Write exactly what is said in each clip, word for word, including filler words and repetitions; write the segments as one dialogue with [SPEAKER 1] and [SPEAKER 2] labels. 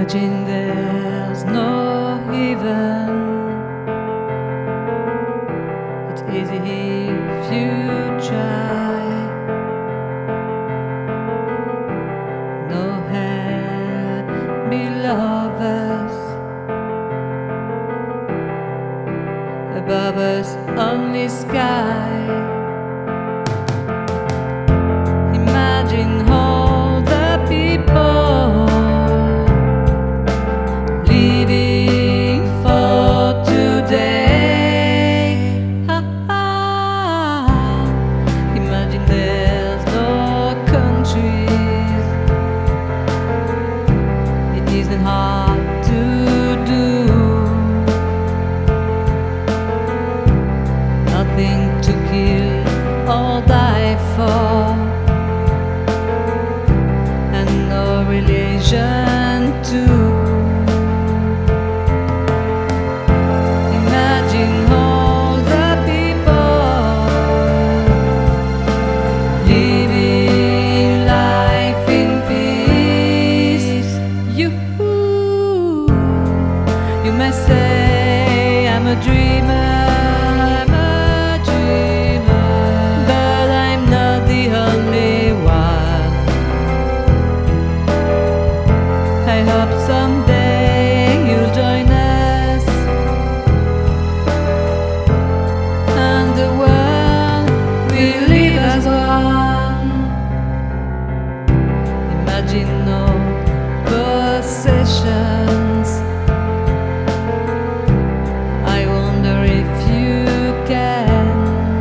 [SPEAKER 1] Imagine there's no heaven. It's easy if you try. No hell below us, above us only sky. Imagine all the people living for today. Ha, ha. Imagine there's no countries. It isn't hard to do. Nothing to kill or die for, and no religion too. Imagine all the people living life in peace. You, you may say I'm a dreamer, I'm a dreamer, but I'm not the only one. I hope someday you'll join us, and the world will live as one. Imagine no possessions. I wonder if you can.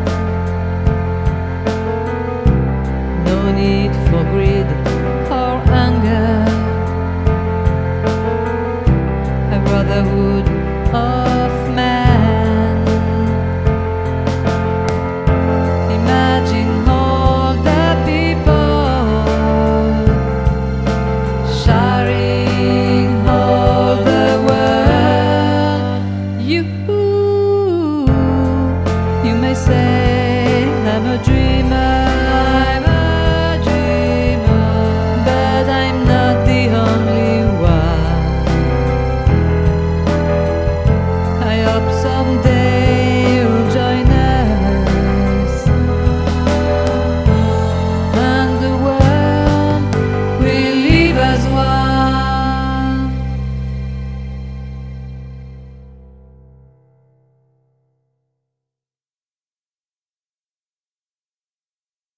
[SPEAKER 1] No need for greed or anger, a brotherhood